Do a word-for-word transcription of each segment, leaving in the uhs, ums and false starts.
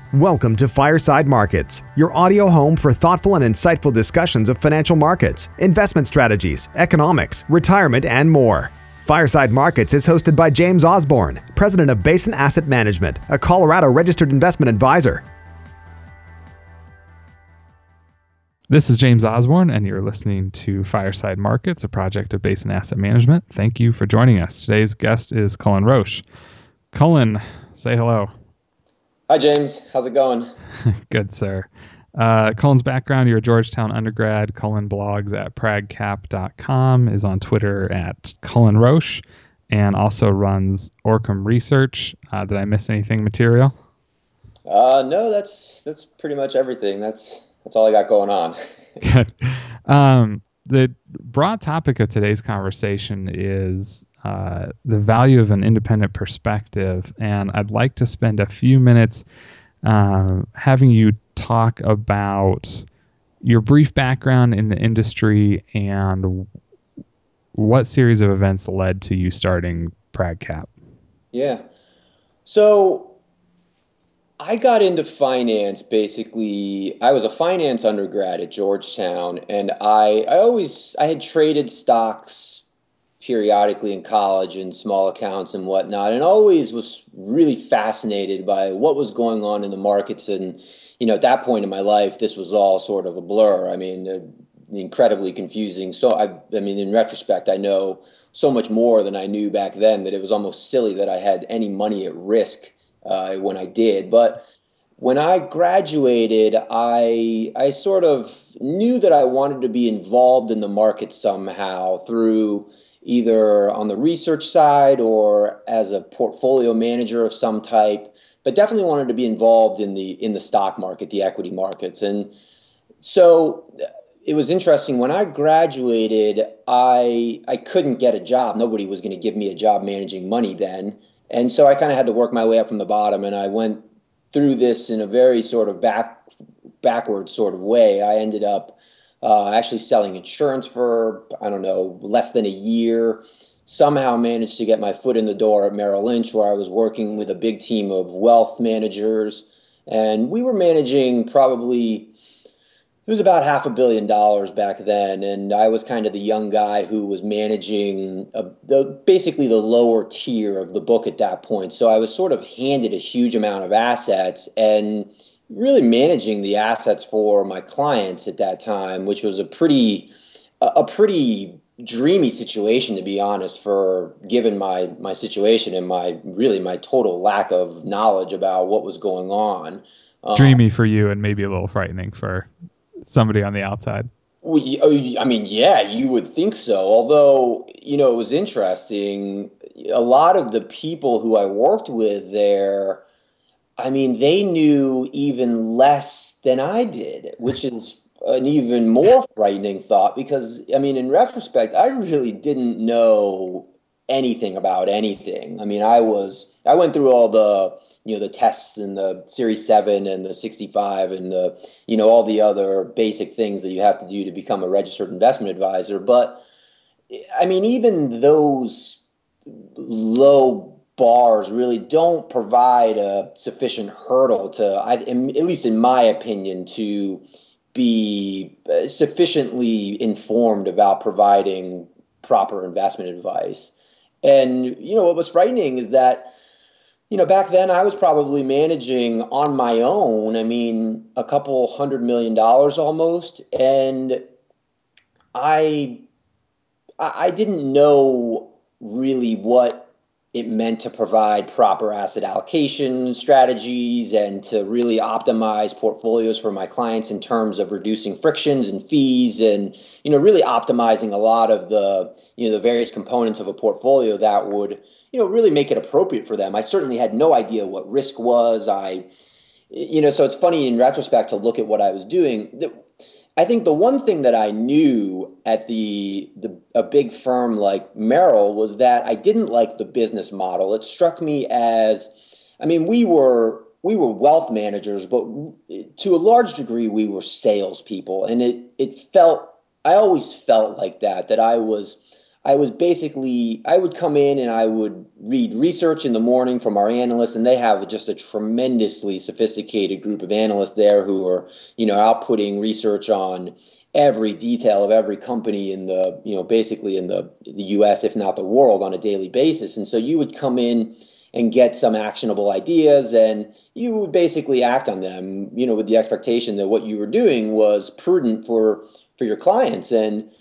Welcome to Fireside Markets, your audio home for thoughtful and insightful discussions of financial markets, investment strategies, economics, retirement, and more. Fireside Markets is hosted by James Osborne, president of Basin Asset Management, a Colorado registered investment advisor. This is James Osborne, and you're listening to Fireside Markets, a project of Basin Asset Management. Thank you for joining us. Today's guest is Cullen Roche. Cullen, say hello. Hi, James. How's it going? Good, sir. Uh, Cullen's background, you're a Georgetown undergrad. Cullen blogs at pragcap dot com, is on Twitter at Cullen Roche, and also runs Orcam Research. Uh, did I miss anything material? Uh, no, that's that's pretty much everything. That's that's all I got going on. Good. Um, the broad topic of today's conversation is uh, the value of an independent perspective, and I'd like to spend a few minutes um, having you talk about your brief background in the industry and what series of events led to you starting PragCap. Yeah. So I got into finance basically. I was a finance undergrad at Georgetown, and I I always I had traded stocks periodically in college and small accounts and whatnot, and always was really fascinated by what was going on in the markets. And you know, at that point in my life, this was all sort of a blur. I mean, uh, incredibly confusing. So I I mean, in retrospect, I know so much more than I knew back then that it was almost silly that I had any money at risk uh, when I did. But when I graduated, I I sort of knew that I wanted to be involved in the market somehow through either on the research side or as a portfolio manager of some type, but definitely wanted to be involved in the in the stock market, the equity markets. And so it was interesting when I graduated, I I couldn't get a job. Nobody was going to give me a job managing money then. And so I kind of had to work my way up from the bottom, and I went through this in a very sort of back backward sort of way. I ended up uh, actually selling insurance for, I don't know, less than a year. Somehow managed to get my foot in the door at Merrill Lynch, where I was working with a big team of wealth managers. And we were managing probably, it was about half a billion dollars back then, and I was kind of the young guy who was managing a, the basically the lower tier of the book at that point. So I was sort of handed a huge amount of assets and really managing the assets for my clients at that time, which was a pretty a, a pretty dreamy situation, to be honest, for given my my situation and my really my total lack of knowledge about what was going on. Um, Dreamy for you and maybe a little frightening for somebody on the outside. Well, y- oh, y- I mean, yeah, you would think so. Although, you know, it was interesting. A lot of the people who I worked with there, I mean, they knew even less than I did, which is an even more frightening thought because, I mean, in retrospect, I really didn't know anything about anything. I mean, I was, I went through all the, you know, the tests and the Series seven and the sixty-five and the, you know, all the other basic things that you have to do to become a registered investment advisor. But I mean, even those low bars really don't provide a sufficient hurdle to, I, in, at least in my opinion, to be uh, sufficiently informed about providing proper investment advice. And, you know, what was frightening is that, you know, back then I was probably managing on my own, I mean, a couple hundred million dollars almost. And I I I didn't know really what it meant to provide proper asset allocation strategies and to really optimize portfolios for my clients in terms of reducing frictions and fees and, you know, really optimizing a lot of the, you know, the various components of a portfolio that would, you know, really make it appropriate for them. I certainly had no idea what risk was. I, you know, so it's funny in retrospect to look at what I was doing. The- I think the one thing that I knew at the, the a big firm like Merrill was that I didn't like the business model. It struck me as, I mean, we were we were wealth managers, but to a large degree we were salespeople, and it it felt I always felt like that that I was I was basically, I would come in and I would read research in the morning from our analysts, and they have just a tremendously sophisticated group of analysts there who are, you know, outputting research on every detail of every company in the, you know, basically in the, the U S, if not the world, on a daily basis. And so you would come in and get some actionable ideas, and you would basically act on them, you know, with the expectation that what you were doing was prudent for for your clients. And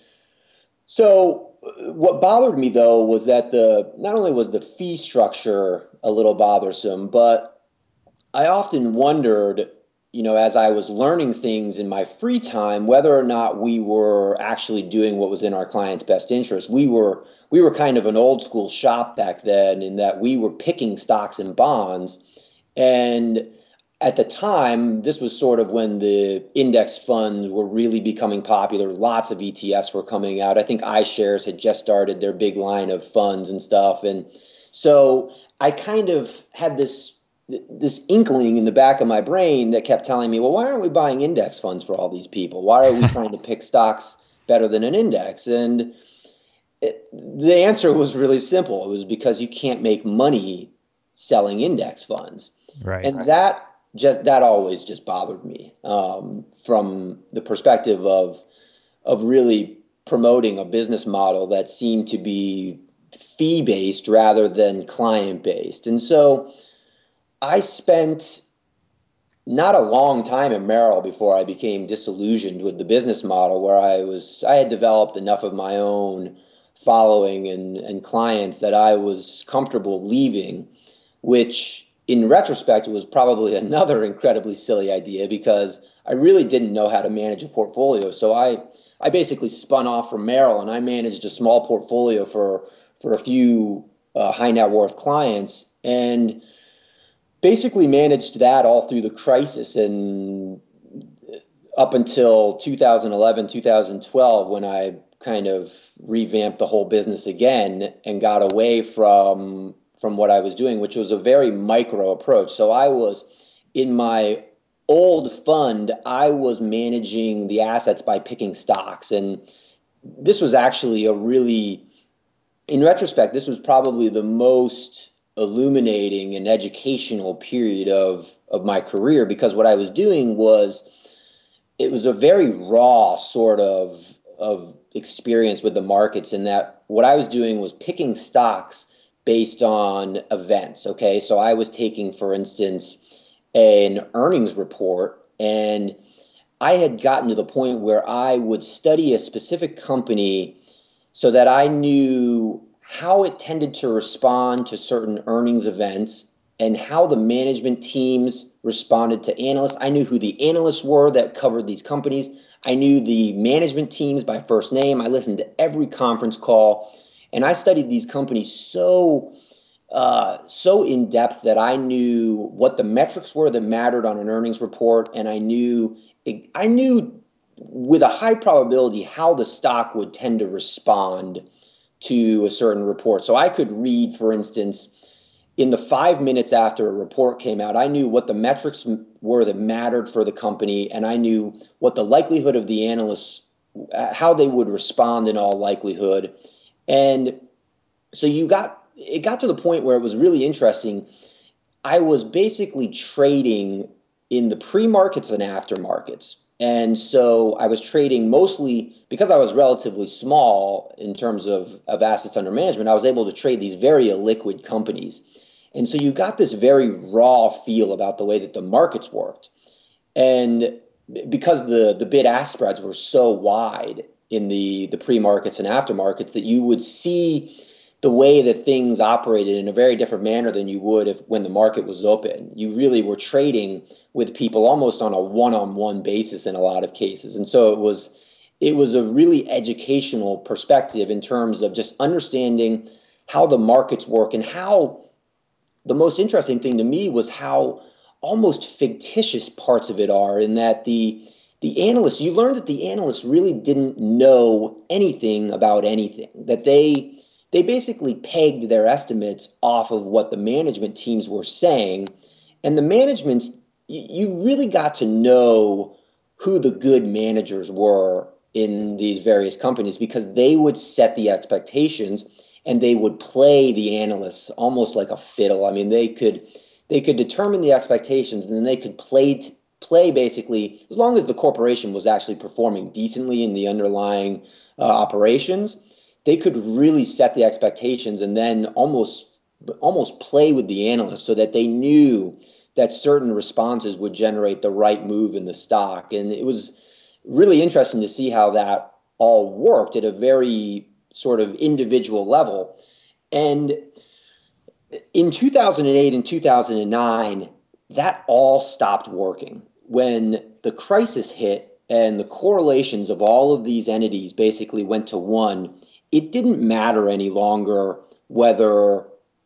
so what bothered me though was that the not only was the fee structure a little bothersome, but I often wondered, you know, as I was learning things in my free time, whether or not we were actually doing what was in our client's best interest. We were we were kind of an old school shop back then in that we were picking stocks and bonds. And at the time, this was sort of when the index funds were really becoming popular. Lots of E T Fs were coming out. I think iShares had just started their big line of funds and stuff. And so I kind of had this this inkling in the back of my brain that kept telling me, well, why aren't we buying index funds for all these people? Why are we trying to pick stocks better than an index? And it, the answer was really simple. It was because you can't make money selling index funds. Right. And that just that always just bothered me um, from the perspective of of really promoting a business model that seemed to be fee based rather than client based. And so I spent not a long time in Merrill before I became disillusioned with the business model, where I was I had developed enough of my own following and, and clients that I was comfortable leaving, which in retrospect was probably another incredibly silly idea because I really didn't know how to manage a portfolio. So I I basically spun off from Merrill and I managed a small portfolio for for a few uh, high net worth clients, and basically managed that all through the crisis and up until two thousand eleven, two thousand twelve, when I kind of revamped the whole business again and got away from from what I was doing, which was a very micro approach. So I was in my old fund, I was managing the assets by picking stocks. And this was actually a really, in retrospect, this was probably the most illuminating and educational period of of my career, because what I was doing was it was a very raw sort of of experience with the markets, in that what I was doing was picking stocks based on events. Okay, so I was taking, for instance, an earnings report, and I had gotten to the point where I would study a specific company so that I knew how it tended to respond to certain earnings events and how the management teams responded to analysts. I knew who the analysts were that covered these companies. I knew the management teams by first name. I listened to every conference call, and I studied these companies so uh, so in depth that I knew what the metrics were that mattered on an earnings report, and I knew I knew with a high probability how the stock would tend to respond to a certain report. So I could read, for instance, in the five minutes after a report came out, I knew what the metrics were that mattered for the company, and I knew what the likelihood of the analysts, uh, how they would respond in all likelihood. And so you got it got to the point where it was really interesting. I was basically trading in the pre-markets and aftermarkets. And so I was trading mostly because I was relatively small in terms of, of assets under management. I was able to trade these very illiquid companies. And so you got this very raw feel about the way that the markets worked. And because the, the bid ask spreads were so wide in the, the pre-markets and aftermarkets, that you would see the way that things operated in a very different manner than you would if when the market was open. You really were trading with people almost on a one-on-one basis in a lot of cases. And so it was it was a really educational perspective in terms of just understanding how the markets work, and how the most interesting thing to me was how almost fictitious parts of it are, in that the the analysts, you learned that the analysts really didn't know anything about anything, that they they basically pegged their estimates off of what the management teams were saying. And the managements, you really got to know who the good managers were in these various companies because they would set the expectations and they would play the analysts almost like a fiddle. I mean, they could they could determine the expectations and then they could play t- play basically as long as the corporation was actually performing decently in the underlying uh, operations, they could really set the expectations and then almost almost play with the analysts so that they knew that certain responses would generate the right move in the stock. And it was really interesting to see how that all worked at a very sort of individual level. And in two thousand eight and two thousand nine, that all stopped working. When the crisis hit and the correlations of all of these entities basically went to one, it didn't matter any longer whether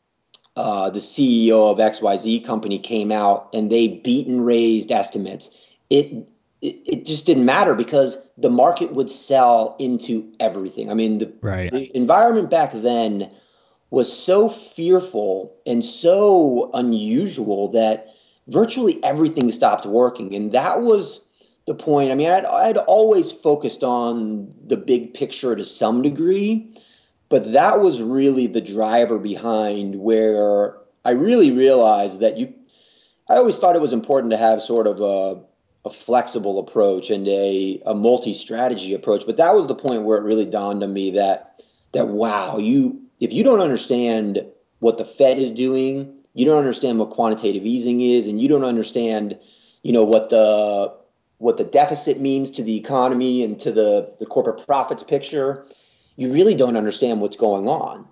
uh, the C E O of X Y Z company came out and they beat and raised estimates. It, it it just didn't matter because the market would sell into everything. I mean, the, Right. the environment back then was so fearful and so unusual that virtually everything stopped working. And that was the point. I mean, I'd, I'd always focused on the big picture to some degree, but that was really the driver behind where I really realized that you, I always thought it was important to have sort of a, a flexible approach and a, a multi-strategy approach. But that was the point where it really dawned on me that, that, wow, you, if you don't understand what the Fed is doing, you don't understand what quantitative easing is, and you don't understand, you know, what the, what the deficit means to the economy and to the, the corporate profits picture, you really don't understand what's going on.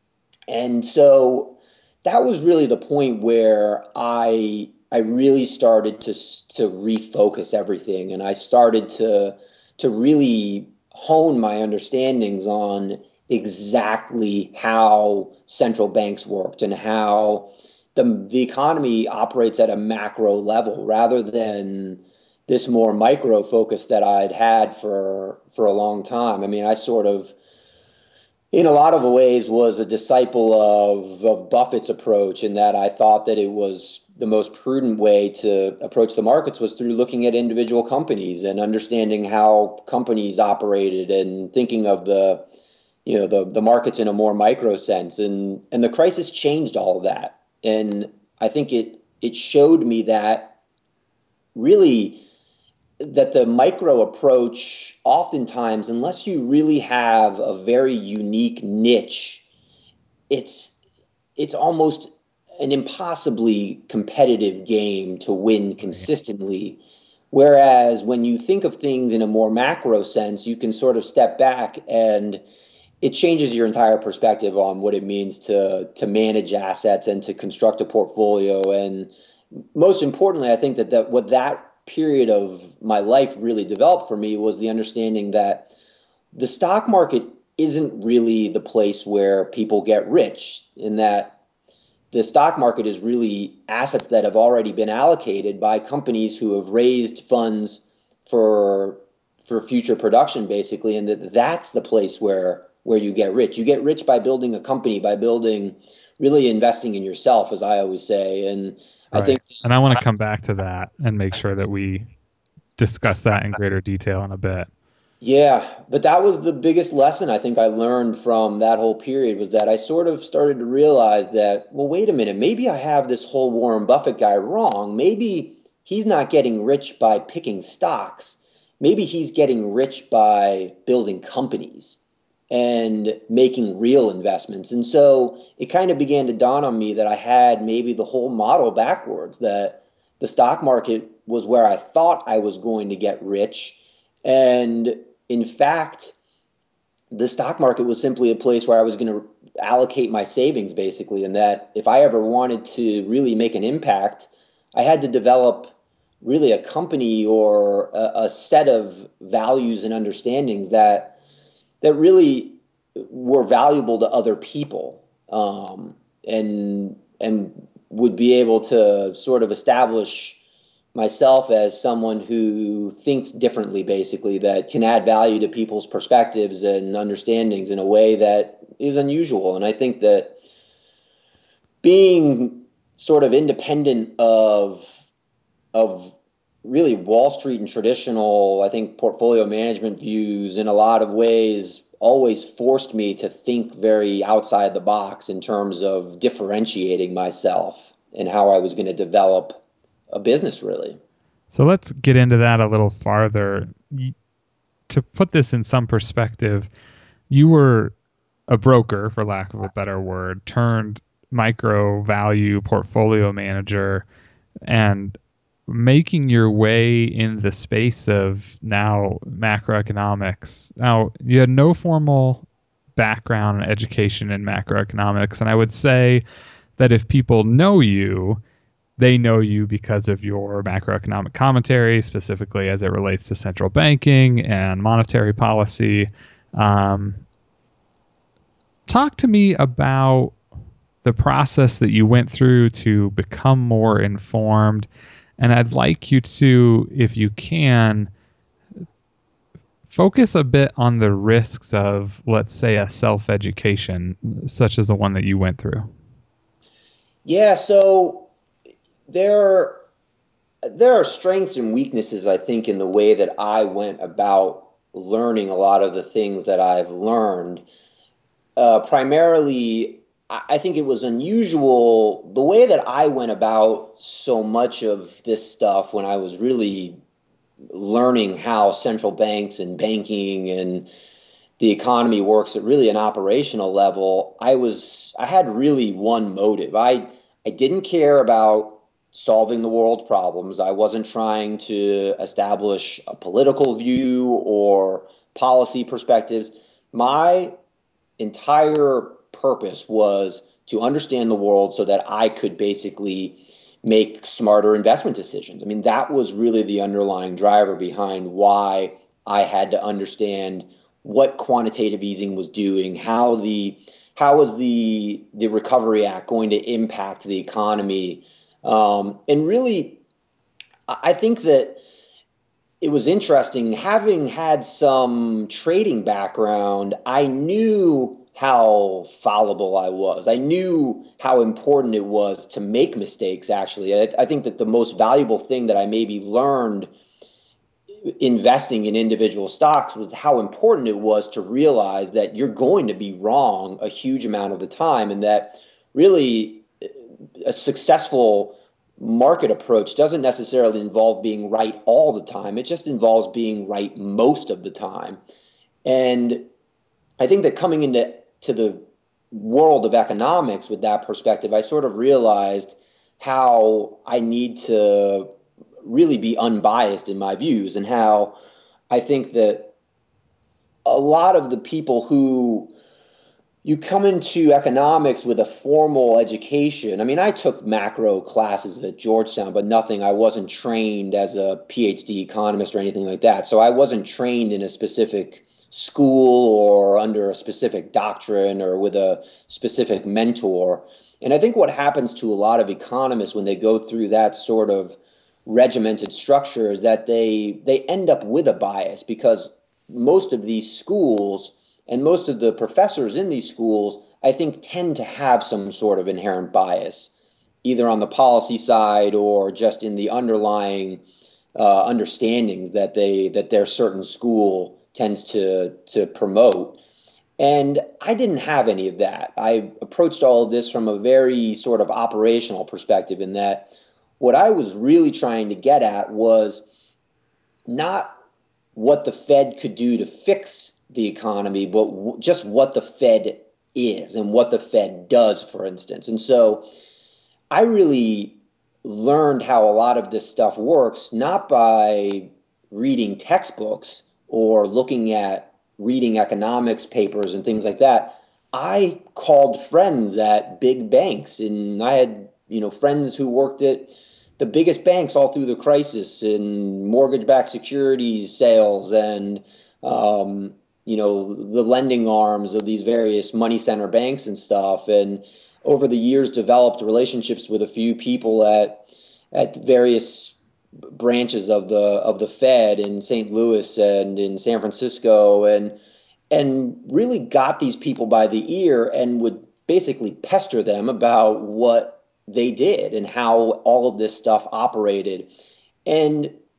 And so that was really the point where I I really started to to refocus everything, and I started to to really hone my understandings on exactly how central banks worked and how the the economy operates at a macro level rather than this more micro focus that I'd had for for a long time. I mean, I sort of in a lot of ways was a disciple of, of Buffett's approach in that I thought that it was the most prudent way to approach the markets was through looking at individual companies and understanding how companies operated and thinking of the you know the the markets in a more micro sense, and and the crisis changed all of that. And I think it it showed me that really that the micro approach oftentimes, unless you really have a very unique niche, it's it's almost an impossibly competitive game to win Right. consistently. Whereas when you think of things in a more macro sense, you can sort of step back and it changes your entire perspective on what it means to to manage assets and to construct a portfolio. And most importantly, I think that, that what that period of my life really developed for me was the understanding that the stock market isn't really the place where people get rich, in that the stock market is really assets that have already been allocated by companies who have raised funds for for future production basically, and that that's the place where where you get rich. You get rich by building a company, by building really investing in yourself, as I always say. And I think Right. And I want to come back to that and make sure that we discuss that in greater detail in a bit. yeah, but that was the biggest lesson I think I learned from that whole period was that I sort of started to realize that, well, wait a minute, maybe I have this whole Warren Buffett guy wrong. Maybe he's not getting rich by picking stocks. Maybe he's getting rich by building companies and making real investments. And so it kind of began to dawn on me that I had maybe the whole model backwards, that the stock market was where I thought I was going to get rich. And in fact, the stock market was simply a place where I was going to allocate my savings basically. And that if I ever wanted to really make an impact, I had to develop really a company or a, a set of values and understandings that that really were valuable to other people, um, and and would be able to sort of establish myself as someone who thinks differently, basically, that can add value to people's perspectives and understandings in a way that is unusual. And I think that being sort of independent of of really Wall Street and traditional, I think, portfolio management views in a lot of ways always forced me to think very outside the box in terms of differentiating myself and how I was going to develop a business, really. So let's get into that a little farther. To put this in some perspective, you were a broker, for lack of a better word, turned micro value portfolio manager, and making your way in the space of now macroeconomics. Now, you had no formal background and education in macroeconomics, and I would say that if people know you, they know you because of your macroeconomic commentary, specifically as it relates to central banking and monetary policy. Um, talk to me about the process that you went through to become more informed. And I'd like you to, if you can, focus a bit on the risks of, let's say, a self-education, such as the one that you went through. Yeah, so there there are strengths and weaknesses, I think, in the way that I went about learning a lot of the things that I've learned. Uh, primarily, I I think it was unusual the way that I went about so much of this stuff when I was really learning how central banks and banking and the economy works at really an operational level. I was I had really one motive. I I didn't care about solving the world's problems. I wasn't trying to establish a political view or policy perspectives. My entire purpose was to understand the world so that I could basically make smarter investment decisions. I mean, that was really the underlying driver behind why I had to understand what quantitative easing was doing, how the how was the the Recovery Act going to impact the economy, um, and really, I think that it was interesting having had some trading background. I knew how fallible I was. I knew how important it was to make mistakes, actually. I, I think that the most valuable thing that I maybe learned investing in individual stocks was how important it was to realize that you're going to be wrong a huge amount of the time, and that really a successful market approach doesn't necessarily involve being right all the time. It just involves being right most of the time. And I think that coming into to the world of economics with that perspective, I sort of realized how I need to really be unbiased in my views, and how I think that a lot of the people who you come into economics with a formal education. I mean, I took macro classes at Georgetown, but nothing. I wasn't trained as a PhD economist or anything like that. So I wasn't trained in a specific school or under a specific doctrine or with a specific mentor. And I think what happens to a lot of economists when they go through that sort of regimented structure is that they they end up with a bias, because most of these schools and most of the professors in these schools, I think, tend to have some sort of inherent bias, either on the policy side or just in the underlying uh, understandings that they that their certain school tends to to promote. And I didn't have any of that. I approached all of this from a very sort of operational perspective, in that what I was really trying to get at was not what the Fed could do to fix the economy, but w- just what the Fed is and what the Fed does, for instance. And so I really learned how a lot of this stuff works, not by reading textbooks or looking at reading economics papers and things like that. I called friends at big banks, and I had, you know, friends who worked at the biggest banks all through the crisis in mortgage-backed securities sales and um, you know, the lending arms of these various money center banks and stuff. And over the years, developed relationships with a few people at at various branches of the of the Fed in Saint Louis and in San Francisco, and and really got these people by the ear and would basically pester them about what they did and how all of this stuff operated. And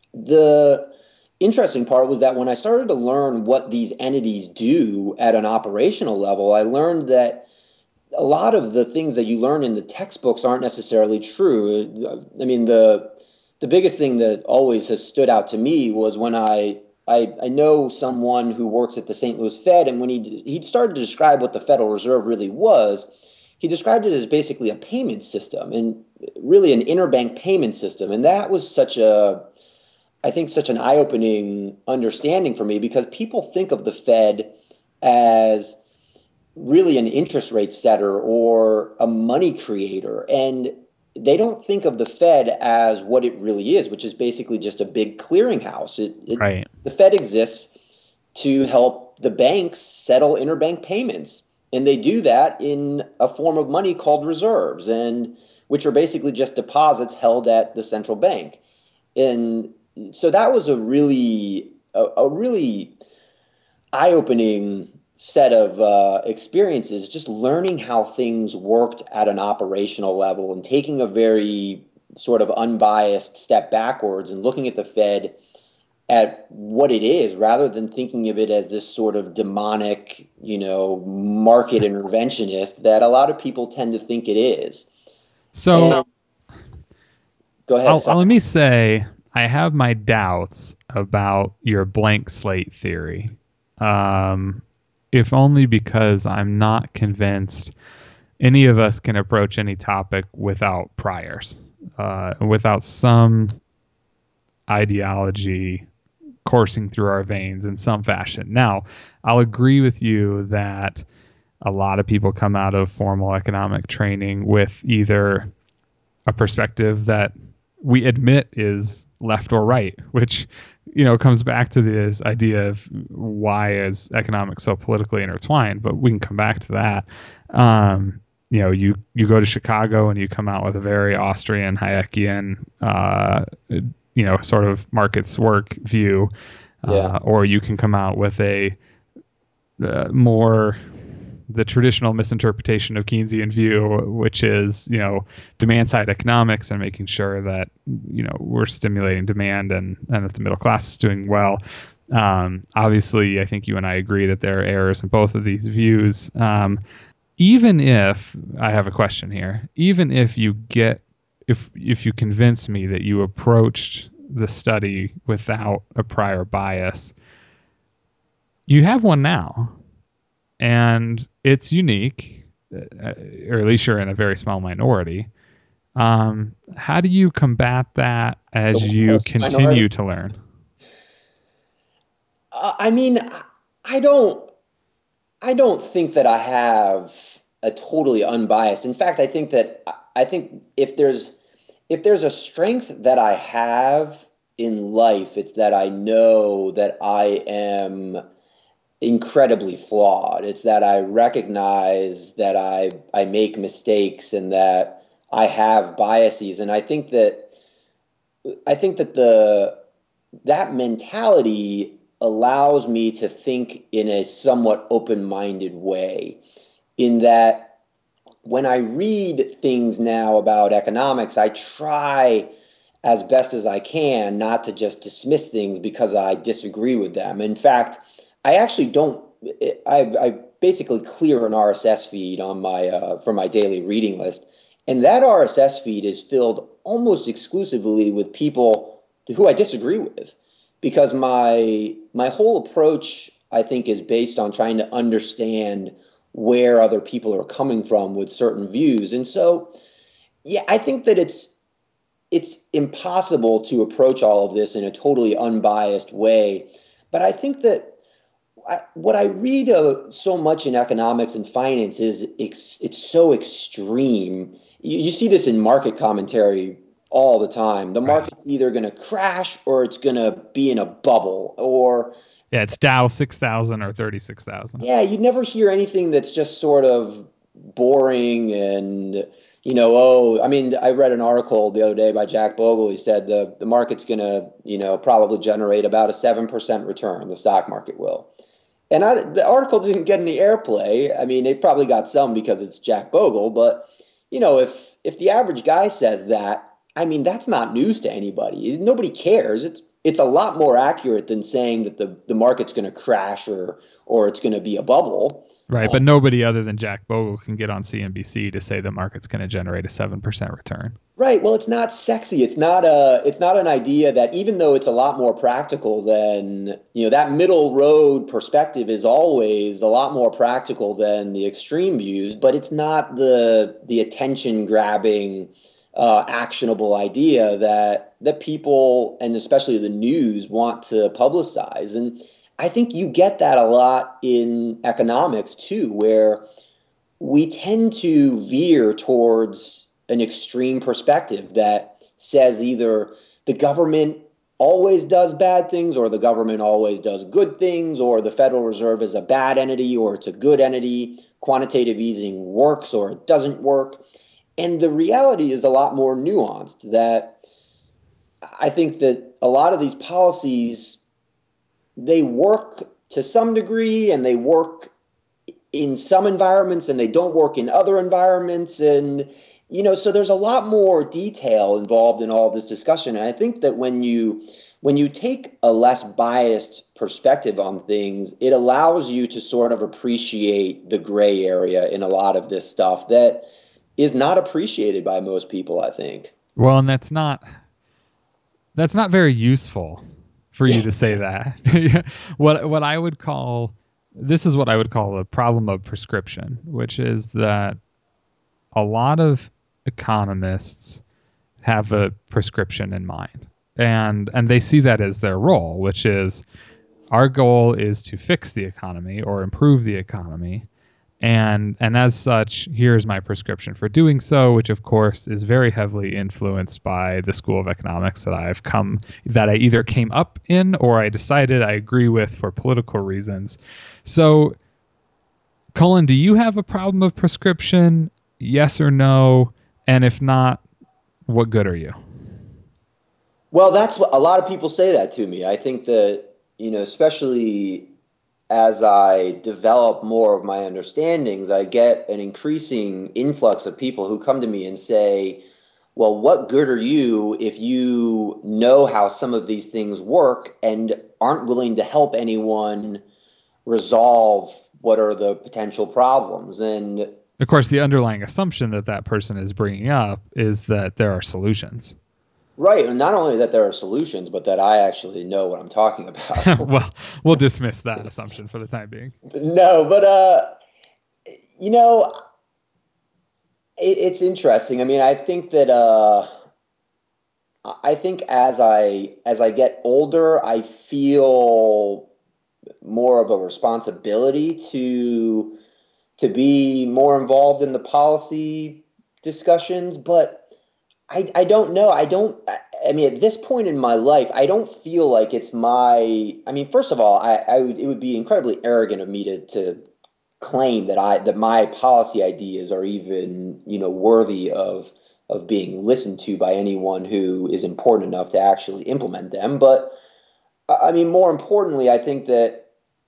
The interesting part was that when I started to learn what these entities do at an operational level, I learned that a lot of the things that you learn in the textbooks aren't necessarily true. I mean, the the biggest thing that always has stood out to me was when I I, I know someone who works at the Saint Louis Fed, and when he he started to describe what the Federal Reserve really was, he described it as basically a payment system and really an interbank payment system, and that was such a I think such an eye-opening understanding for me because people think of the Fed as really an interest rate setter or a money creator. And they don't think of the Fed as what it really is, which is basically just a big clearinghouse. It, it, Right. the Fed exists to help the banks settle interbank payments. And they do that in a form of money called reserves, and which are basically just deposits held at the central bank. And so that was a really a, a really eye-opening set of uh, experiences, just learning how things worked at an operational level and taking a very sort of unbiased step backwards and looking at the Fed at what it is rather than thinking of it as this sort of demonic, you know, market interventionist that a lot of people tend to think it is. So, And go ahead. I'll, Sorry. I'll let me say I have my doubts about your blank slate theory. Um, if only because I'm not convinced any of us can approach any topic without priors, uh, without some ideology coursing through our veins in some fashion. Now, I'll agree with you that a lot of people come out of formal economic training with either a perspective that we admit is left or right, which you know comes back to this idea of why is economics so politically intertwined. But we can come back to that. Um, you know, you you go to Chicago and you come out with a very Austrian Hayekian, uh, you know, sort of markets work view, Yeah. uh, or you can come out with a uh, more the traditional misinterpretation of Keynesian view, which is, you know, demand side economics and making sure that, you know, we're stimulating demand and, and that the middle class is doing well. Um, obviously, I think you and I agree that there are errors in both of these views. Um, even if I have a question here, even if you get, if, if you convince me that you approached the study without a prior bias, you have one now. And it's unique, uh, or at least you're in a very small minority. Um, how do you combat that The as you worst minority. continue to learn? Uh, I mean, I don't. I don't think that I have a totally unbiased. In fact, I think that I think if there's if there's a strength that I have in life, it's that I know that I am incredibly flawed. It's that I recognize that I I make mistakes and that I have biases. And I think that I think that the that mentality allows me to think in a somewhat open-minded way in that when I read things now about economics, I try as best as I can not to just dismiss things because I disagree with them. In fact, I actually don't. I, I basically clear an R S S feed on my uh, for my daily reading list, and that R S S feed is filled almost exclusively with people who I disagree with, because my my whole approach, I think, is based on trying to understand where other people are coming from with certain views. And so, yeah, I think that it's it's impossible to approach all of this in a totally unbiased way. But I think that I, what I read uh, so much in economics and finance is ex, it's so extreme. You, you see this in market commentary all the time. The Right. market's either going to crash or it's going to be in a bubble, or Yeah, it's Dow six thousand or thirty-six thousand. yeah, you never hear anything that's just sort of boring and, you know, oh, I mean, I read an article the other day by Jack Bogle. He said the, the market's going to, you know, probably generate about a seven percent return, the stock market will. And I, the article didn't get any airplay. I mean, it probably got some because it's Jack Bogle, but, you know, if if the average guy says that, I mean, that's not news to anybody. Nobody cares. It's it's a lot more accurate than saying that the, the market's going to crash or or it's going to be a bubble. Right, Uh, but nobody other than Jack Bogle can get on C N B C to say the market's going to generate a seven percent return. right. Well, it's not sexy. It's not a it's not an idea that even though it's a lot more practical than, you know, that middle road perspective is always a lot more practical than the extreme views, but it's not the the attention grabbing uh, actionable idea that that people and especially the news want to publicize. And I think you get that a lot in economics too, where we tend to veer towards an extreme perspective that says either the government always does bad things or the government always does good things or the Federal Reserve is a bad entity or it's a good entity. Quantitative easing works or it doesn't work. And the reality is a lot more nuanced that I think that a lot of these policies, they work to some degree and they work in some environments and they don't work in other environments. And, you know, so there's a lot more detail involved in all this discussion. And I think that when you when you take a less biased perspective on things, it allows you to sort of appreciate the gray area in a lot of this stuff that is not appreciated by most people, I think. Well, and that's not that's not very useful for you to say that. what what I would call this is what I would call a problem of prescription, which is that a lot of economists have a prescription in mind. And and they see that as their role, which is our goal is to fix the economy or improve the economy. And and as such, here's my prescription for doing so, which of course is very heavily influenced by the school of economics that I've come that I either came up in or I decided I agree with for political reasons. So, Cullen, do you have a problem of prescription? Yes or no? And if not, what good are you? Well, that's what a lot of people say that to me. I think that, you know, especially as I develop more of my understandings, I get an increasing influx of people who come to me and say, well, what good are you if you know how some of these things work and aren't willing to help anyone resolve what are the potential problems? And Of course, the underlying assumption that that person is bringing up is that there are solutions. right, and not only that there are solutions, but that I actually know what I'm talking about. Well, we'll dismiss that assumption for the time being. No, but uh, you know, it, it's interesting. I mean, I think that uh, I think as I as I get older, I feel more of a responsibility to to be more involved in the policy discussions, but I I don't know. I don't I, I mean at this point in my life, I don't feel like it's my I mean, first of all, I, I would it would be incredibly arrogant of me to to claim that I that my policy ideas are even, you know, worthy of of being listened to by anyone who is important enough to actually implement them. But I mean, more importantly, I think that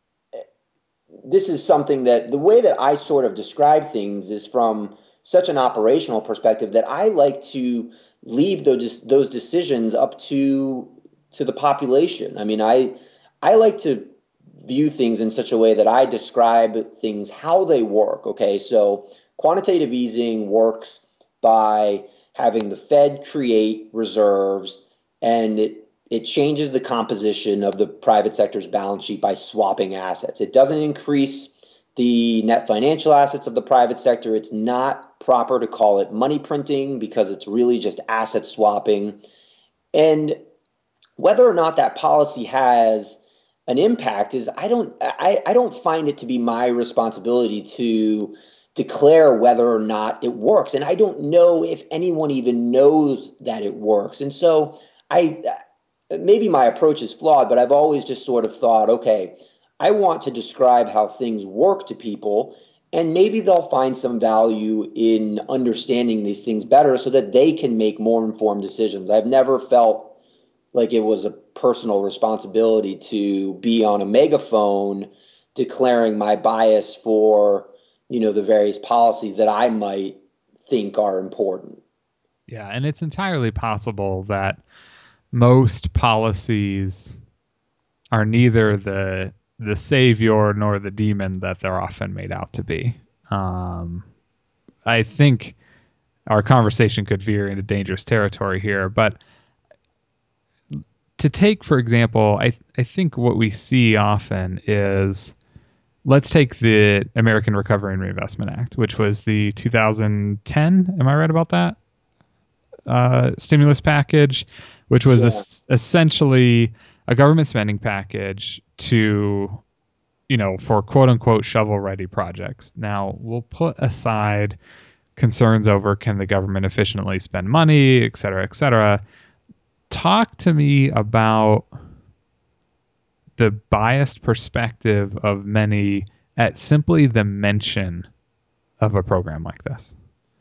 this is something that the way that I sort of describe things is from such an operational perspective that I like to leave those those decisions up to to the population. I mean, I I like to view things in such a way that I describe things how they work. Okay, so quantitative easing works by having the Fed create reserves and it it changes the composition of the private sector's balance sheet by swapping assets. It doesn't increase the net financial assets of the private sector. It's not proper to call it money printing because it's really just asset swapping. And whether or not that policy has an impact is I don't I, I don't find it to be my responsibility to declare whether or not it works. And I don't know if anyone even knows that it works. And so I maybe my approach is flawed, but I've always just sort of thought, okay, I want to describe how things work to people, and maybe they'll find some value in understanding these things better so that they can make more informed decisions. I've never felt like it was a personal responsibility to be on a megaphone declaring my bias for, you know, the various policies that I might think are important. Yeah, and it's entirely possible that most policies are neither the the savior nor the demon that they're often made out to be. Um, I think our conversation could veer into dangerous territory here, but to take, for example, I I think what we see often is, let's take the American Recovery and Reinvestment Act, which was the two thousand ten. Am I right about that? Uh, stimulus package, which was Yeah. es- essentially a government spending package to, you know, for quote unquote shovel ready projects. Now, we'll put aside concerns over can the government efficiently spend money, et cetera, et cetera. Talk to me about the biased perspective of many at simply the mention of a program like this.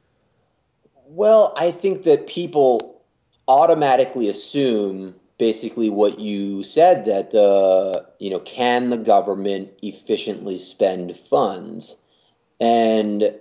Well, I think that people automatically assume basically what you said, that the, you know, can the government efficiently spend funds? And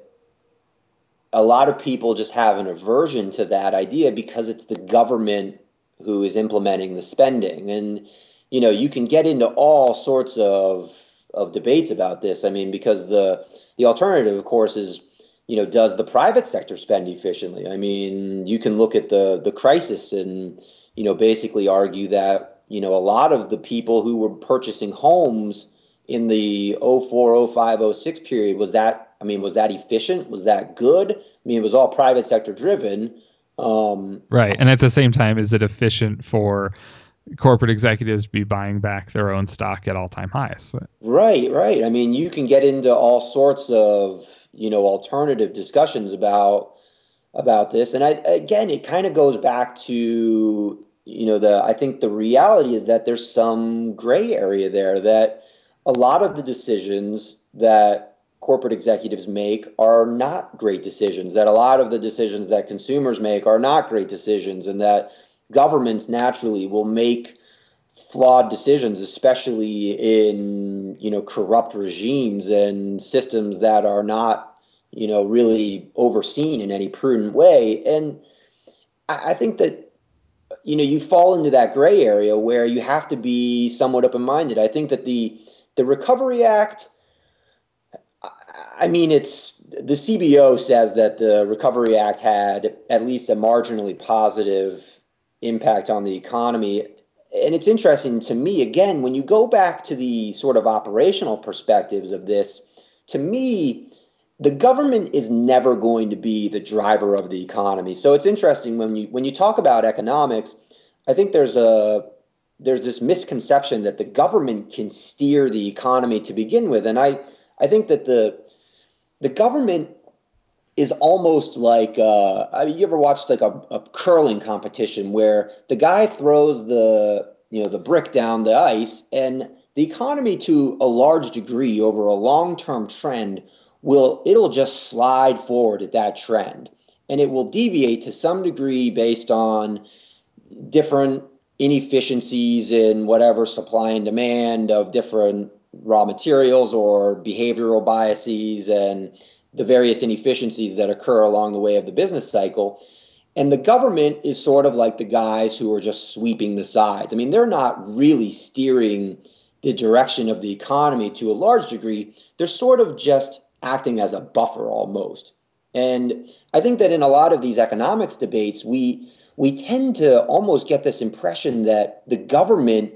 a lot of people just have an aversion to that idea because it's the government who is implementing the spending. And, you know, you can get into all sorts of of debates about this. I mean, because the the alternative, of course, is, you know, does the private sector spend efficiently? I mean, you can look at the the crisis and, you know, basically argue that, you know, a lot of the people who were purchasing homes in the oh four, oh five, oh six period, was that, I mean, was that efficient? Was that good? I mean, it was all private sector driven. Um, Right. And at the same time, is it efficient for corporate executives to be buying back their own stock at all time highs? right, right. I mean, you can get into all sorts of, you know, alternative discussions about about this. And I, again, it kind of goes back to, you know, the, I think the reality is that there's some gray area there, that a lot of the decisions that corporate executives make are not great decisions, that a lot of the decisions that consumers make are not great decisions, and that governments naturally will make flawed decisions, especially in, you know, corrupt regimes and systems that are not, you know, really overseen in any prudent way. And I, I think that, you know, you fall into that gray area where you have to be somewhat open-minded. I think that the the Recovery Act, I mean, it's, the C B O says that the Recovery Act had at least a marginally positive impact on the economy. And it's interesting to me, again, when you go back to the sort of operational perspectives of this, to me, the government is never going to be the driver of the economy. So it's interesting when you when you talk about economics, I think there's a there's this misconception that the government can steer the economy to begin with. And I I think that the the government is almost like, uh, I mean, you ever watched like a, a curling competition where the guy throws the, you know, the brick down the ice, and the economy to a large degree over a long-term trend will, it'll just slide forward at that trend, and it will deviate to some degree based on different inefficiencies in whatever supply and demand of different raw materials or behavioral biases and the various inefficiencies that occur along the way of the business cycle. And the government is sort of like the guys who are just sweeping the sides. I mean, they're not really steering the direction of the economy to a large degree. They're sort of just acting as a buffer almost. And I think that in a lot of these economics debates, we we tend to almost get this impression that the government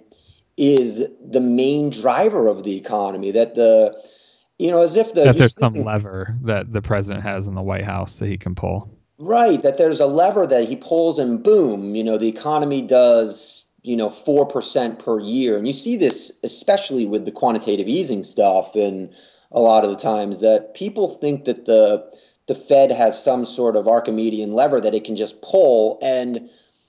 is the main driver of the economy, that the, you know, as if the, That you there's see some this in, lever that the president has in the White House that he can pull. right, that there's a lever that he pulls and boom, you know, the economy does, you know, four percent per year. And you see this especially with the quantitative easing stuff, and a lot of the times that people think that the the Fed has some sort of Archimedean lever that it can just pull and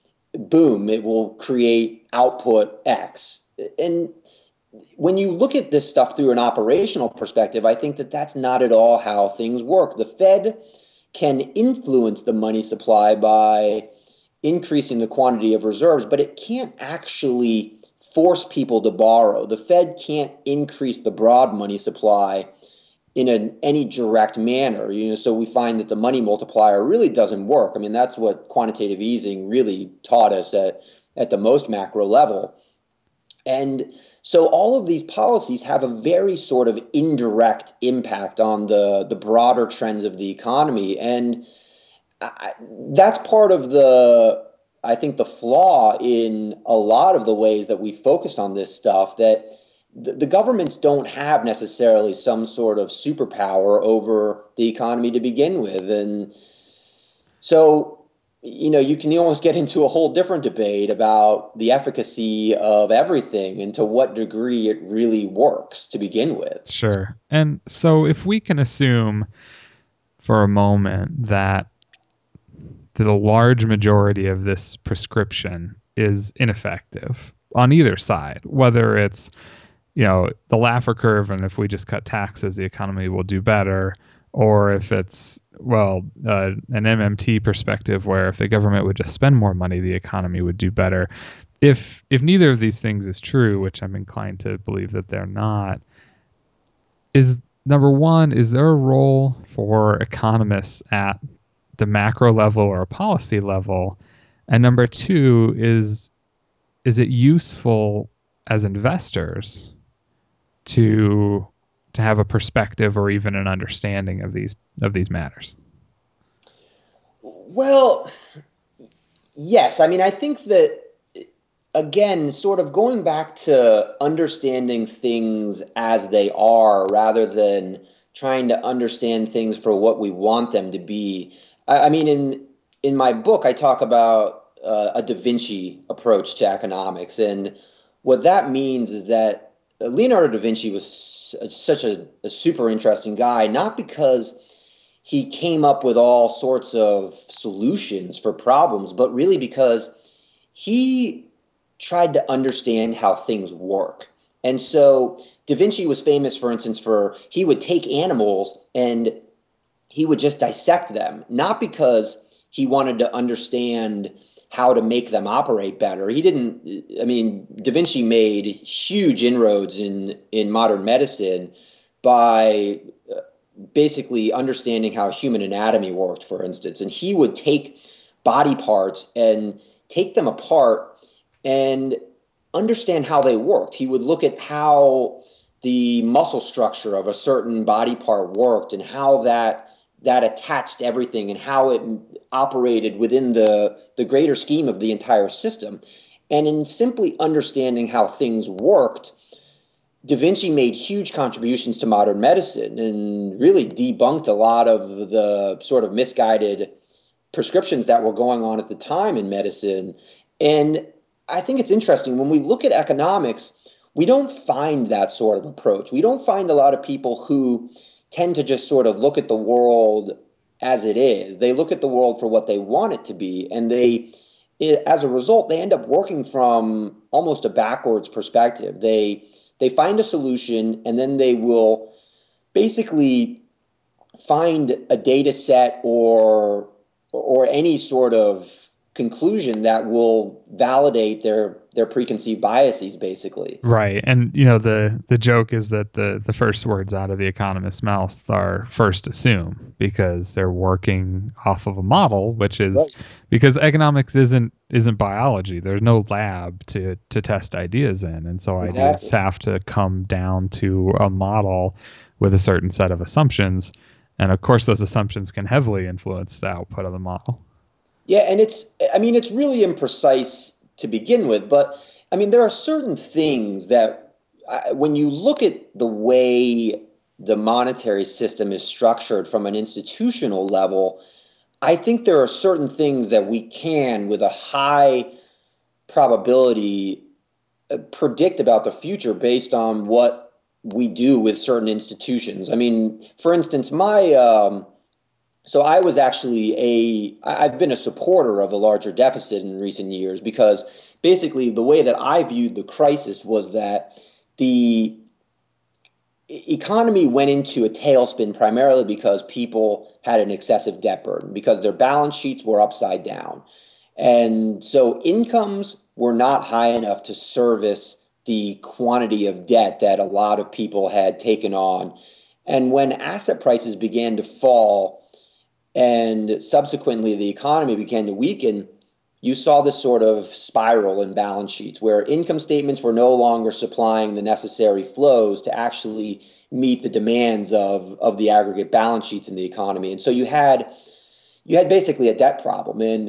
boom, it will create output X. And when you look at this stuff through an operational perspective, I think that that's not at all how things work. The Fed can influence the money supply by increasing the quantity of reserves, but it can't actually force people to borrow. The Fed can't increase the broad money supply in an, any direct manner. You know, so we find that the money multiplier really doesn't work. I mean, that's what quantitative easing really taught us at at the most macro level. And so all of these policies have a very sort of indirect impact on the, the broader trends of the economy. And I, that's part of the, I think, the flaw in a lot of the ways that we focus on this stuff, that the, the governments don't have necessarily some sort of superpower over the economy to begin with. And so, you know, you can almost get into a whole different debate about the efficacy of everything and to what degree it really works to begin with. Sure. And so if we can assume for a moment that the large majority of this prescription is ineffective on either side, whether it's, you know, the Laffer curve, and if we just cut taxes, the economy will do better, or if it's, well, uh, an M M T perspective where if the government would just spend more money, the economy would do better. If if neither of these things is true, which I'm inclined to believe that they're not, is number one, is there a role for economists at the macro level or a policy level? And number two, is is it useful as investors to to have a perspective or even an understanding of these of these matters? Well, yes. I mean, I think that, again, sort of going back to understanding things as they are rather than trying to understand things for what we want them to be. I, I mean, in in my book, I talk about uh, a Da Vinci approach to economics, and what that means is that Leonardo da Vinci was s- such a, a super interesting guy, not because he came up with all sorts of solutions for problems, but really because he tried to understand how things work. And so Da Vinci was famous, for instance, for he would take animals and he would just dissect them, not because he wanted to understand how to make them operate better. He didn't, I mean, Da Vinci made huge inroads in, in modern medicine by uh, basically understanding how human anatomy worked, for instance. And he would take body parts and take them apart and understand how they worked. He would look at how the muscle structure of a certain body part worked and how that that attached everything and how it operated within the the greater scheme of the entire system. And in simply understanding how things worked, Da Vinci made huge contributions to modern medicine and really debunked a lot of the sort of misguided prescriptions that were going on at the time in medicine. And I think it's interesting when we look at economics, we don't find that sort of approach. We don't find a lot of people who tend to just sort of look at the world as it is. They look at the world for what they want it to be, and they, as a result, they end up working from almost a backwards perspective. They they find a solution, and then they will basically find a data set or or any sort of conclusion that will validate their their preconceived biases, basically. Right. And you know, the the joke is that the the first words out of the economist's mouth are first assume, because they're working off of a model, which is Right. because economics isn't isn't biology. There's no lab to to test ideas in. And so ideas Exactly. have to come down to a model with a certain set of assumptions. And of course those assumptions can heavily influence the output of the model. Yeah, and it's, I mean, it's really imprecise to begin with, but I mean, there are certain things that I, when you look at the way the monetary system is structured from an institutional level, I think there are certain things that we can, with a high probability, uh, predict about the future based on what we do with certain institutions. I mean, for instance, my um, so I was actually a I- I've been a supporter of a larger deficit in recent years because basically the way that I viewed the crisis was that the e- economy went into a tailspin primarily because people had an excessive debt burden because their balance sheets were upside down. And so incomes were not high enough to service the quantity of debt that a lot of people had taken on. And when asset prices began to fall and subsequently the economy began to weaken, you saw this sort of spiral in balance sheets where income statements were no longer supplying the necessary flows to actually meet the demands of, of the aggregate balance sheets in the economy. And so you had you had basically a debt problem. And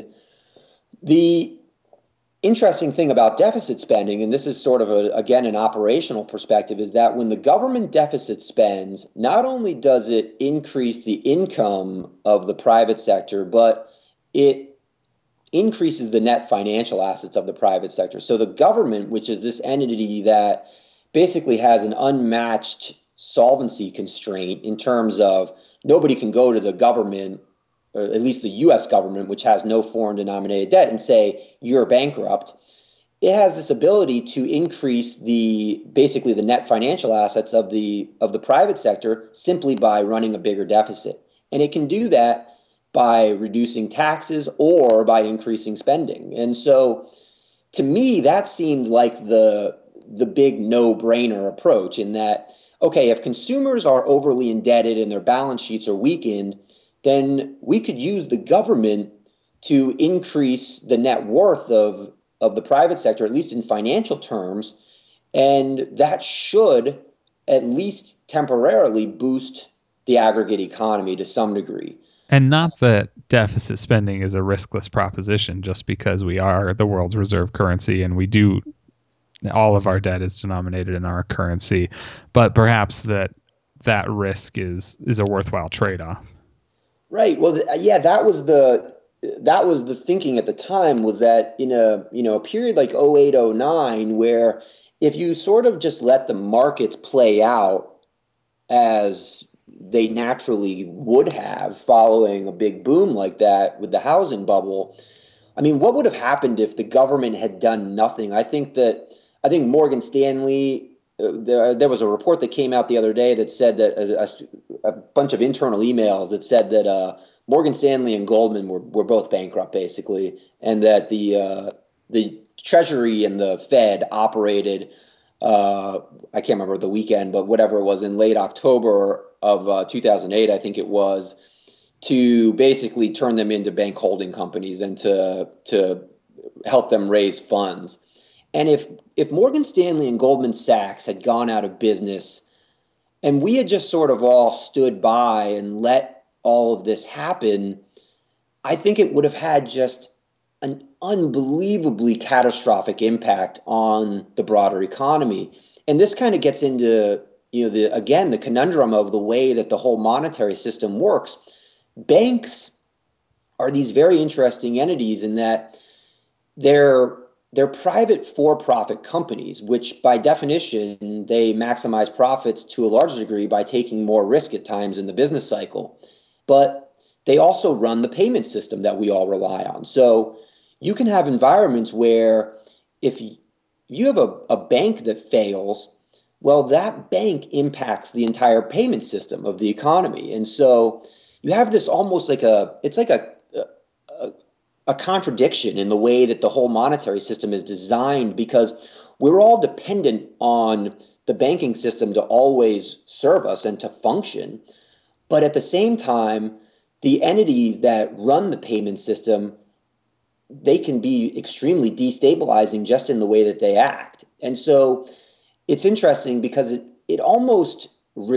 the interesting thing about deficit spending, and this is sort of a, again an operational perspective, is that when the government deficit spends, not only does it increase the income of the private sector, but it increases the net financial assets of the private sector. So the government, which is this entity that basically has an unmatched solvency constraint in terms of nobody can go to the government, or at least the U S government, which has no foreign denominated debt, and say you're bankrupt. It has this ability to increase the basically the net financial assets of the of the private sector simply by running a bigger deficit. And it can do that by reducing taxes or by increasing spending. And so to me, that seemed like the the big no-brainer approach, in that, okay, if consumers are overly indebted and their balance sheets are weakened, then we could use the government to increase the net worth of, of the private sector, at least in financial terms, and that should at least temporarily boost the aggregate economy to some degree. And not that deficit spending is a riskless proposition just because we are the world's reserve currency and we do, all of our debt is denominated in our currency, but perhaps that that risk is is a worthwhile trade-off. Right. Well, th- yeah, that was the that was the thinking at the time, was that in a, you know, a period like oh eight, oh nine, where if you sort of just let the markets play out as they naturally would have following a big boom like that with the housing bubble, I mean, what would have happened if the government had done nothing? I think that I think Morgan Stanley. Uh, there, there was a report that came out the other day that said that a, a, a bunch of internal emails that said that uh, Morgan Stanley and Goldman were, were both bankrupt, basically, and that the uh, the Treasury and the Fed operated. Uh, I can't remember the weekend, but whatever it was, in late October of uh, two thousand eight, I think it was, to basically turn them into bank holding companies and to to help them raise funds. And if if Morgan Stanley and Goldman Sachs had gone out of business and we had just sort of all stood by and let all of this happen, I think it would have had just an unbelievably catastrophic impact on the broader economy. And this kind of gets into, you know, the again, the conundrum of the way that the whole monetary system works. Banks are these very interesting entities in that they're they're private for-profit companies, which by definition they maximize profits to a large degree by taking more risk at times in the business cycle. But they also run the payment system that we all rely on. So you can have environments where if you have a, a bank that fails, well, that bank impacts the entire payment system of the economy. And so you have this almost like a, it's like a, a, a contradiction in the way that the whole monetary system is designed, because we're all dependent on the banking system to always serve us and to function. But at the same time, the entities that run the payment system, they can be extremely destabilizing just in the way that they act. And so it's interesting because it, it almost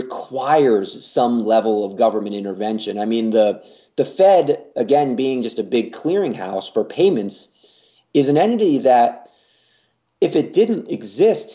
requires some level of government intervention. I mean, the the Fed, again, being just a big clearinghouse for payments, is an entity that, if it didn't exist,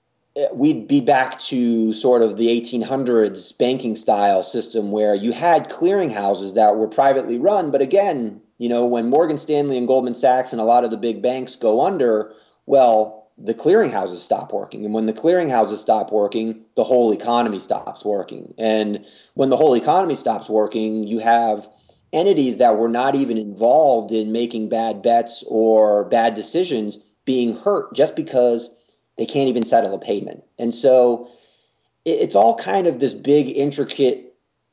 we'd be back to sort of the eighteen hundreds banking style system where you had clearinghouses that were privately run. But again, you know, when Morgan Stanley and Goldman Sachs and a lot of the big banks go under, well, the clearinghouses stop working. And when the clearinghouses stop working, the whole economy stops working. And when the whole economy stops working, you have entities that were not even involved in making bad bets or bad decisions being hurt just because they can't even settle a payment. And so it's all kind of this big, intricate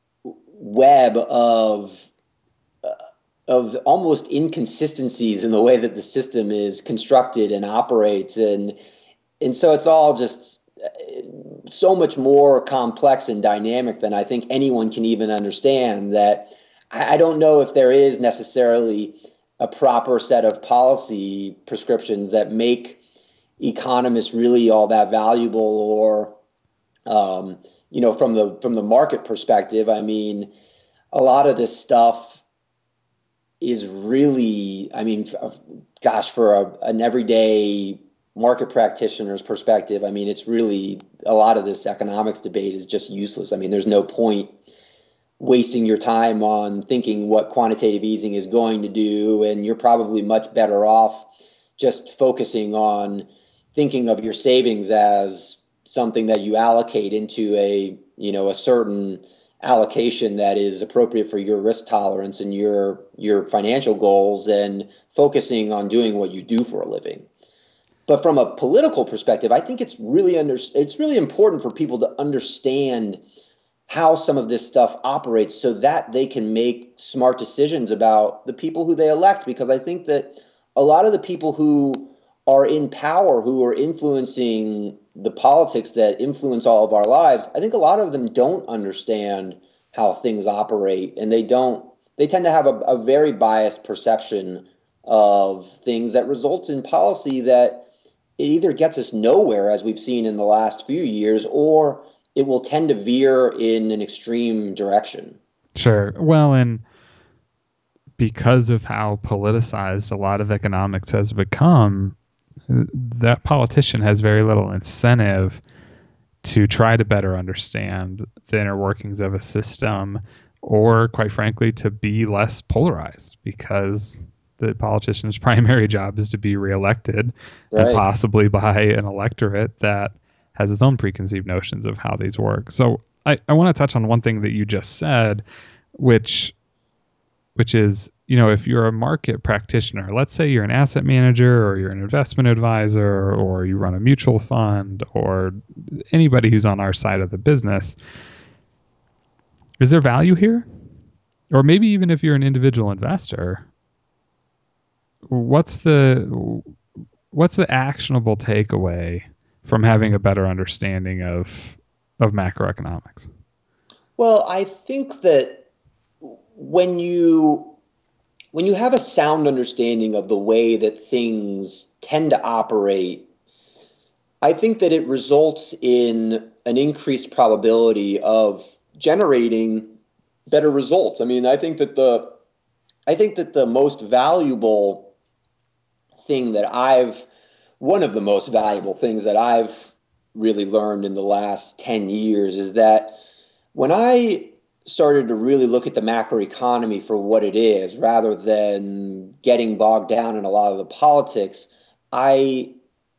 web of uh, of almost inconsistencies in the way that the system is constructed and operates, and and so it's all just so much more complex and dynamic than I think anyone can even understand. That I don't know if there is necessarily a proper set of policy prescriptions that make economists really all that valuable, or um, you know, from the from the market perspective, I mean, a lot of this stuff is really, I mean, gosh, for a, an everyday market practitioner's perspective, I mean, it's really, a lot of this economics debate is just useless. I mean, there's no point wasting your time on thinking what quantitative easing is going to do, and you're probably much better off just focusing on thinking of your savings as something that you allocate into a, you know, a certain allocation that is appropriate for your risk tolerance and your your financial goals, and focusing on doing what you do for a living. But from a political perspective, I think it's really under, it's really important for people to understand how some of this stuff operates so that they can make smart decisions about the people who they elect. Because I think that a lot of the people who are in power, who are influencing the politics that influence all of our lives, I think a lot of them don't understand how things operate, and they don't, they tend to have a, a very biased perception of things that results in policy that it either gets us nowhere, as we've seen in the last few years, or it will tend to veer in an extreme direction. Sure. Well, and because of how politicized a lot of economics has become, that politician has very little incentive to try to better understand the inner workings of a system, or quite frankly, to be less polarized, because the politician's primary job is to be reelected, and Right. possibly by an electorate that has its own preconceived notions of how these work. So I, I want to touch on one thing that you just said, which which is, you know, if you're a market practitioner, let's say you're an asset manager or you're an investment advisor or you run a mutual fund, or anybody who's on our side of the business, is there value here? Or maybe even if you're an individual investor, what's the what's the actionable takeaway from having a better understanding of of macroeconomics? Well, I think that when you when you have a sound understanding of the way that things tend to operate, I think that it results in an increased probability of generating better results. I mean, I think that the I think that the most valuable thing that I've one of the most valuable things that I've really learned in the last ten years is that when I started to really look at the macroeconomy for what it is, rather than getting bogged down in a lot of the politics, I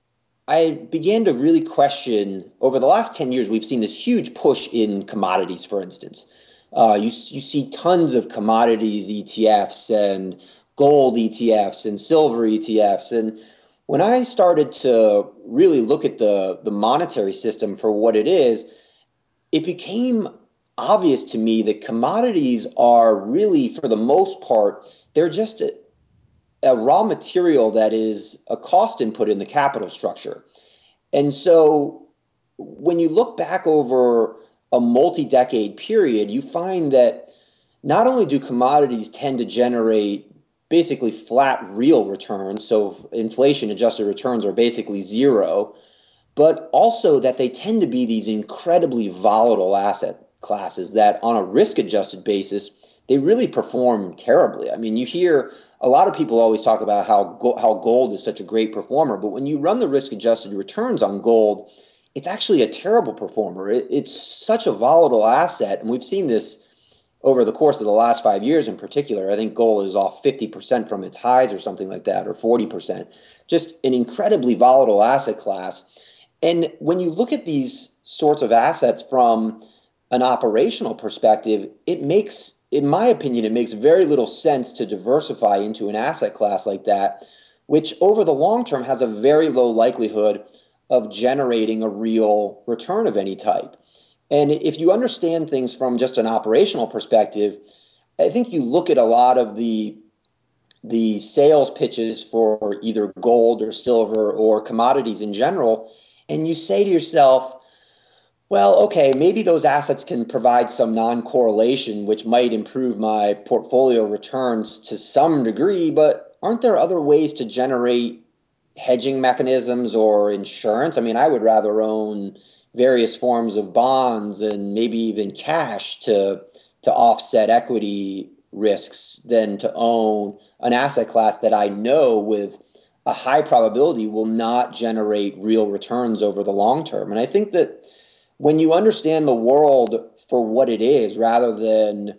I began to really question. Over the last ten years, we've seen this huge push in commodities, for instance. Uh, you, you see tons of commodities E T Fs and gold E T Fs and silver E T Fs. And when I started to really look at the, the monetary system for what it is, it became obvious to me that commodities are really, for the most part, they're just a, a raw material that is a cost input in the capital structure. And so when you look back over a multi-decade period, you find that not only do commodities tend to generate basically flat real returns, so inflation adjusted returns are basically zero, but also that they tend to be these incredibly volatile asset classes that on a risk adjusted basis, they really perform terribly. I mean, you hear a lot of people always talk about how go- how gold is such a great performer, but when you run the risk adjusted returns on gold, it's actually a terrible performer. It, it's such a volatile asset, and we've seen this over the course of the last five years in particular. I think gold is off fifty percent from its highs or something like that, or forty percent. Just an incredibly volatile asset class. And when you look at these sorts of assets from an operational perspective, it makes, in my opinion, it makes very little sense to diversify into an asset class like that, which over the long term has a very low likelihood of generating a real return of any type. And if you understand things from just an operational perspective, I think you look at a lot of the the sales pitches for either gold or silver or commodities in general, and you say to yourself, well, okay, maybe those assets can provide some non-correlation, which might improve my portfolio returns to some degree, but aren't there other ways to generate hedging mechanisms or insurance? I mean, I would rather own various forms of bonds and maybe even cash to to offset equity risks than to own an asset class that I know with a high probability will not generate real returns over the long term. And I think that when you understand the world for what it is rather than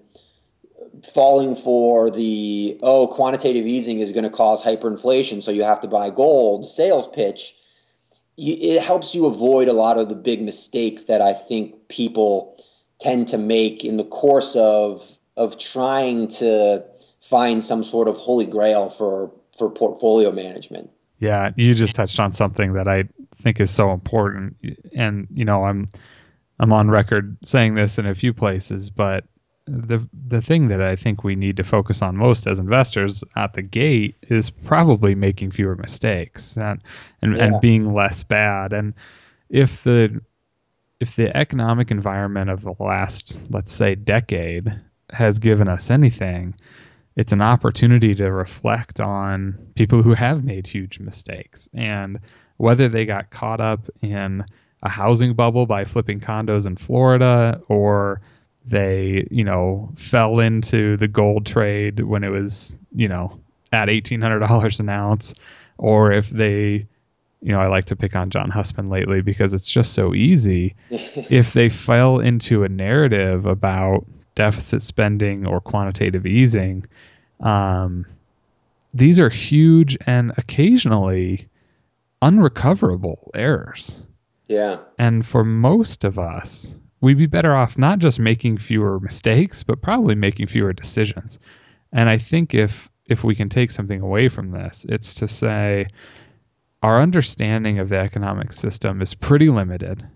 falling for the, oh, quantitative easing is going to cause hyperinflation, so you have to buy gold sales pitch, you, it helps you avoid a lot of the big mistakes that I think people tend to make in the course of of trying to find some sort of holy grail for for portfolio management. Yeah, you just touched on something that I think is so important. And, you know, I'm I'm on record saying this in a few places, but the the thing that I think we need to focus on most as investors at the gate is probably making fewer mistakes and and, Yeah. and being less bad. And if the if the economic environment of the last, let's say, decade has given us anything, it's an opportunity to reflect on people who have made huge mistakes and whether they got caught up in a housing bubble by flipping condos in Florida, or they, you know, fell into the gold trade when it was, you know, at eighteen hundred dollars an ounce, or if they, you know, I like to pick on John Hussman lately because it's just so easy. If they fell into a narrative about deficit spending or quantitative easing, um, these are huge and occasionally unrecoverable errors. Yeah. And for most of us, we'd be better off not just making fewer mistakes, but probably making fewer decisions. And I think if if we can take something away from this, it's to say our understanding of the economic system is pretty limited,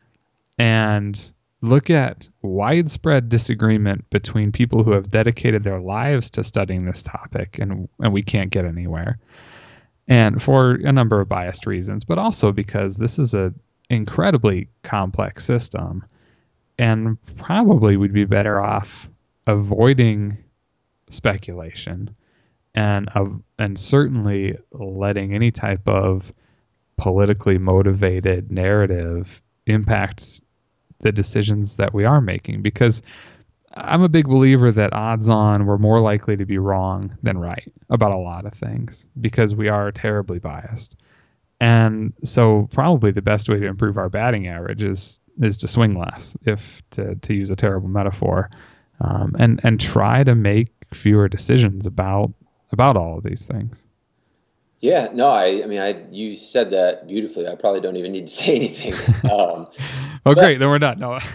and look at widespread disagreement between people who have dedicated their lives to studying this topic, and, and we can't get anywhere. And for a number of biased reasons, but also because this is an incredibly complex system, and probably we'd be better off avoiding speculation and of and certainly letting any type of politically motivated narrative impact the decisions that we are making, because I'm a big believer that odds on we're more likely to be wrong than right about a lot of things because we are terribly biased. And so probably the best way to improve our batting average is is to swing less, if to, to use a terrible metaphor, um, and and try to make fewer decisions about about all of these things. Yeah, no, I, I mean, I, you said that beautifully. I probably don't even need to say anything. Um, Oh, but great. Then we're done. No.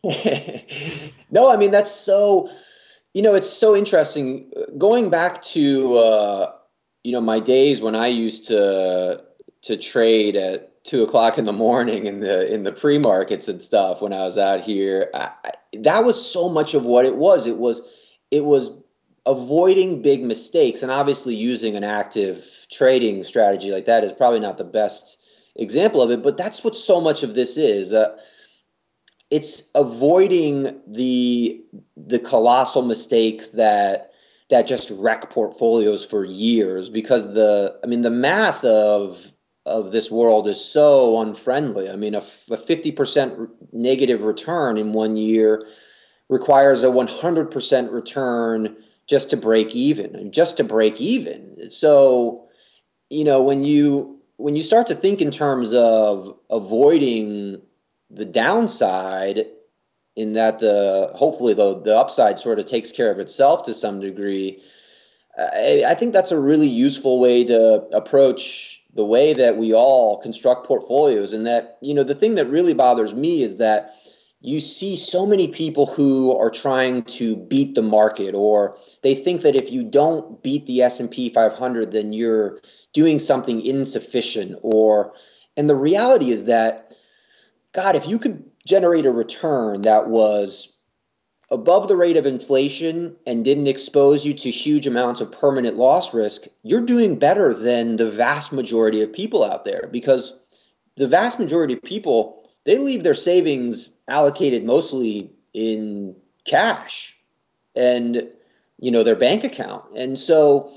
no, I mean, that's so, you know, it's so interesting. Going back to, uh, you know, my days when I used to to trade at two o'clock in the morning in the in the pre-markets and stuff when I was out here. I, I- that was so much of what it was. It was it was avoiding big mistakes, and obviously using an active trading strategy like that is probably not the best example of it, but that's what so much of this is. Uh, it's avoiding the the colossal mistakes that that just wreck portfolios for years, because the I mean the math of of this world is so unfriendly. I mean a, a fifty percent negative return in one year requires a one hundred percent return just to break even, and just to break even. So, you know, when you when you start to think in terms of avoiding the downside, in that the hopefully the the upside sort of takes care of itself to some degree, I, I think that's a really useful way to approach the way that we all construct portfolios. And that, you know, the thing that really bothers me is that you see so many people who are trying to beat the market, or they think that if you don't beat the S and P five hundred, then you're doing something insufficient. Or, and the reality is that, God, if you could generate a return that was above the rate of inflation and didn't expose you to huge amounts of permanent loss risk, you're doing better than the vast majority of people out there, because the vast majority of people, they leave their savings allocated mostly in cash and, you know, their bank account. And so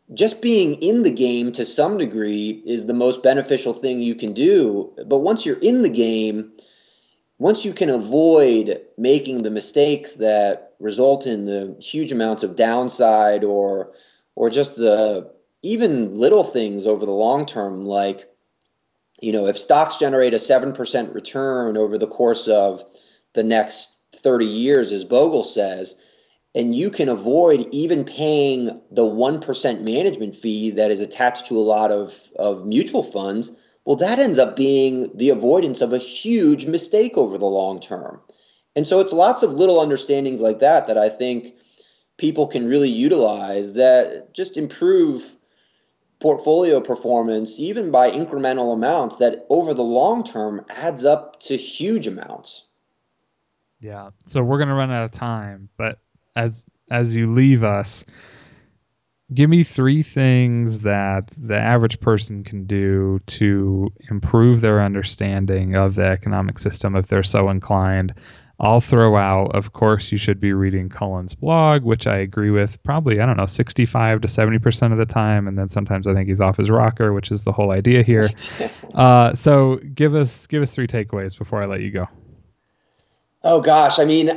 just being in the game to some degree is the most beneficial thing you can do. But once you're in the game, once you can avoid making the mistakes that result in the huge amounts of downside, or or just the even little things over the long term, like, you know, if stocks generate a seven percent return over the course of the next thirty years, as Bogle says, and you can avoid even paying the one percent management fee that is attached to a lot of, of mutual funds, well, that ends up being the avoidance of a huge mistake over the long term. And so it's lots of little understandings like that that I think people can really utilize that just improve portfolio performance, even by incremental amounts, that over the long term adds up to huge amounts. Yeah. So we're going to run out of time, but as as you leave us, give me three things that the average person can do to improve their understanding of the economic system if they're so inclined. I'll throw out, of course, you should be reading Cullen's blog, which I agree with probably, I don't know, sixty-five to seventy percent of the time. And then sometimes I think he's off his rocker, which is the whole idea here. uh, so give us give us three takeaways before I let you go. Oh gosh, I mean,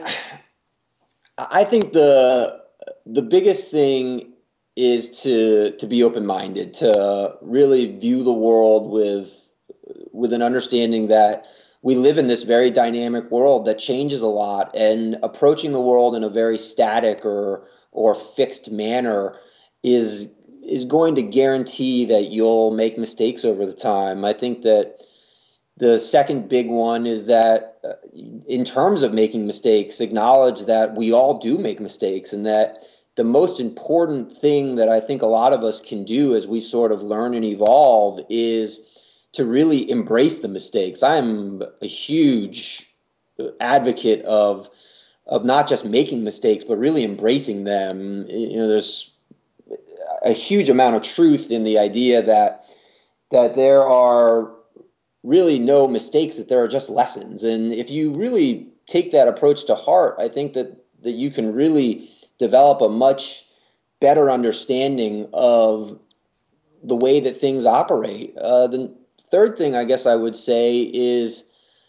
I think the the biggest thing is to to be open-minded, to really view the world with with an understanding that we live in this very dynamic world that changes a lot, and approaching the world in a very static or or fixed manner is is going to guarantee that you'll make mistakes over the time. I think that the second big one is that, uh, in terms of making mistakes, acknowledge that we all do make mistakes, and that the most important thing that I think a lot of us can do as we sort of learn and evolve is to really embrace the mistakes. I'm a huge advocate of of not just making mistakes, but really embracing them. You know, there's a huge amount of truth in the idea that that there are really no mistakes, that there are just lessons. And if you really take that approach to heart, I think that that you can really develop a much better understanding of the way that things operate. Uh, the third thing I guess I would say is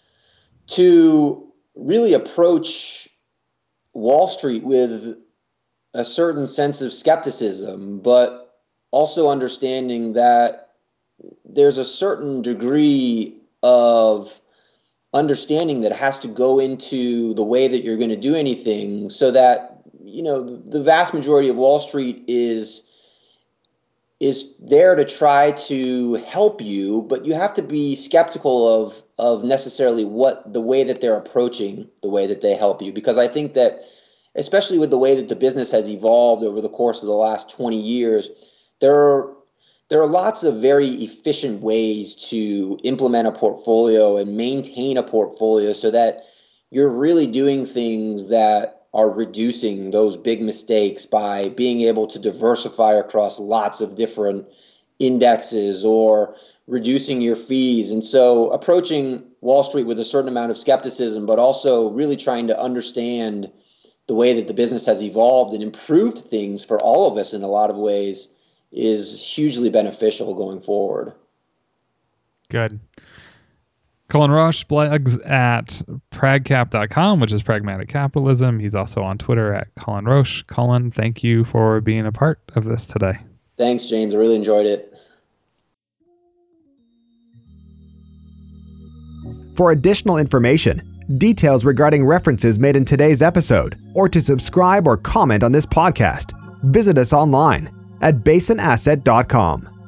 to really approach Wall Street with a certain sense of skepticism, but also understanding that there's a certain degree of understanding that has to go into the way that you're going to do anything, so that, you know, the vast majority of Wall Street is is there to try to help you, but you have to be skeptical of of necessarily what the way that they're approaching the way that they help you, because I think that, especially with the way that the business has evolved over the course of the last twenty years, there are there are lots of very efficient ways to implement a portfolio and maintain a portfolio so that you're really doing things that are reducing those big mistakes by being able to diversify across lots of different indexes, or reducing your fees. And so approaching Wall Street with a certain amount of skepticism, but also really trying to understand the way that the business has evolved and improved things for all of us in a lot of ways, is hugely beneficial going forward. Good. Cullen Roche blogs at pragcap dot com, which is pragmatic capitalism. He's also on Twitter at Cullen Roche. Cullen, thank you for being a part of this today. Thanks, James. I really enjoyed it. For additional information, details regarding references made in today's episode, or to subscribe or comment on this podcast, visit us online at basin asset dot com.